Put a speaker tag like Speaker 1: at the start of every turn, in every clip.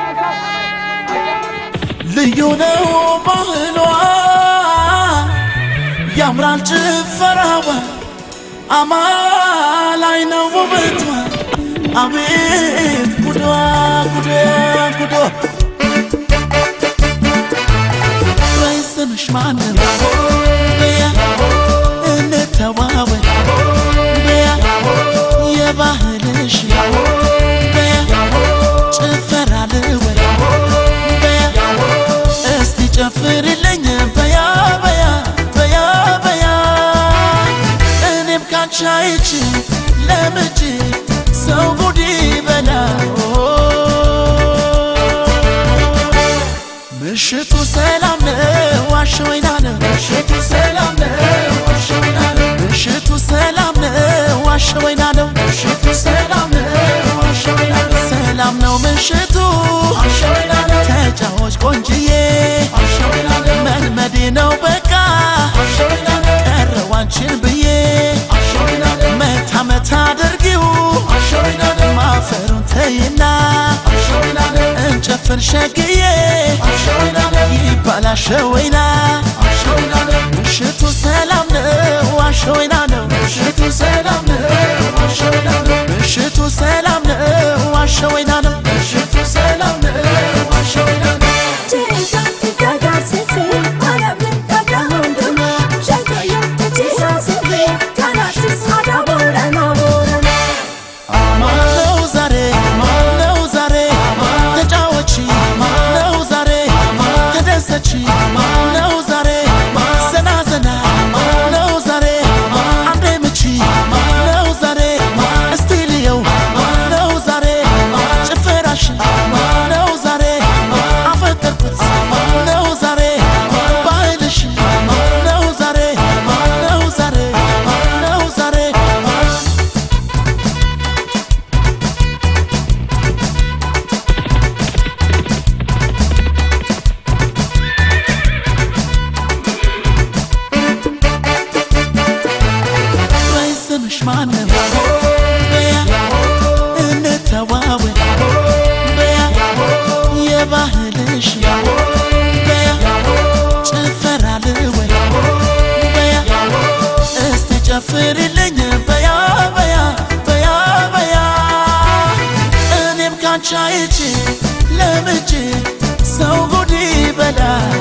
Speaker 1: ልዩነው ባህሏ ያምራል ጭፈራዋ አማላይ ነው ውበቷ አቤት ጉዷ ጉዷ ጉዷ ስምሽ ማነው በያ እንተዋወቅ በያ የባህልሽ በያ ጭፈራ ልወቅ በያ እስቲ ጨፍሪልኝ በያ በያ በያ በያ እኔም ካንቺ አይቼ ለምጄ ሰው ጉድ ይበላል ምሽቱ ሰላም ነው ዋሸወይና ነው ምሽቱ ሰላም ነው ዋሸወይና ነው ምሽቱ ሰላም ነው ዋሸወይና ነው ምሽቱ ሰላም ነው ዋሸወይና ነው ሰላም ነው ምሽቱ ዋሸወይና ነው ተጫዎች ቆንጅዬ ዋሸወይና ነው መልመዴ ነው በቃ ዋሸወይና ነው ቀረው አንቺን ብዬ ዋሸወይና ነው መታ መታ አድርጊው ዋሸወይና ነው ማፈሩን ተይና ዋሸወይና ነው እንጨፍር ሸግዬ ይባላል ሸወይና ምሽቱ ሰላም ነው ዋሸወይና ነው ምሽቱ ሰላም ነው ዋሸወይና ነው ምሽቱ ሰላም ነው ዋሸወይና ነው ምሽቱ ሰላም ነው ዋሸወይና ነው ነው ዛሬ ዘና ዘና ነው ዛሬ አንዴ ምቺ ነው ዛሬ እስቲ ልየው ነው ዛሬ ጭፈራሽ ነው ዛሬ አፈቀርኩት ነው ዛሬ ባህልሽ ነው ዛሬ ነው ዛሬ ነው ዛሬ ስምሽ ማነው በያ እንተዋወቅ በያ የባህልሽ በያ ጭፈራ ልወቅ በያ እስቲ ጨፍሪልኝ በያ በያ በያ በያ እኔም ካንቺ አይቼ ለምጄ ሰው ጉድ ይበላል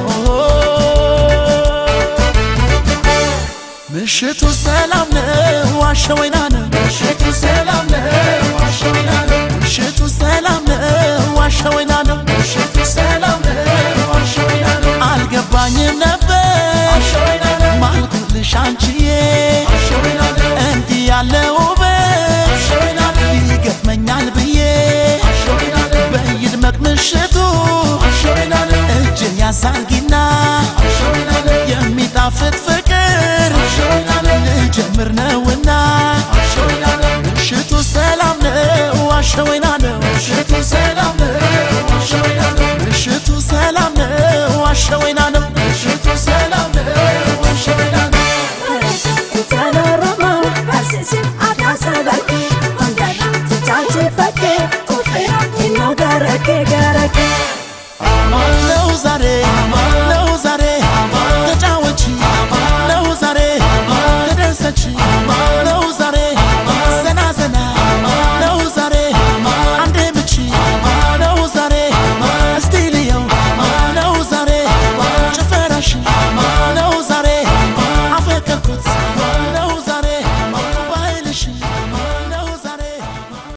Speaker 1: ምሽቱ ሰላም ነው ዋሸወይና ነው ምሽቱ ሰላም ነው ዋሸወይና ነው ምሽቱ ሰላም ነው ዋሸወይና ነው ምሽቱ ሰላም ነው ዋሸወይና ነው አልገባኝም ነበር ዋሸወይና ነው ማልኩልሽ አንቺዬ ዋሸወይና ነው እንዲህ ያለ ውበት ዋሸወይና ነው ይገጥመኛል ብዬ ዋሸወይና ነው በይድመቅ ምሽቱ ዋሸወይና ነው እጅን ያሳርጊና ዋሸወይና ነው የሚጣፍጥ ፍቅር ልጀምር ነውና ምሽቱ ሰላም ነው ዋሸወይና ነው ምሽቱ ሰላም ነው ዋሸወይና ነው ምሽቱ ሰላም ነው ዋሸወይና ነው ምሽቱ ሰላም ነው ዋሸወይና ነው
Speaker 2: ተናረማ ባስሲን አዳሰበቂ ወንደና ትቻች ፈቄ ቁጥራ ኢኖ ገረኬ ገረኬ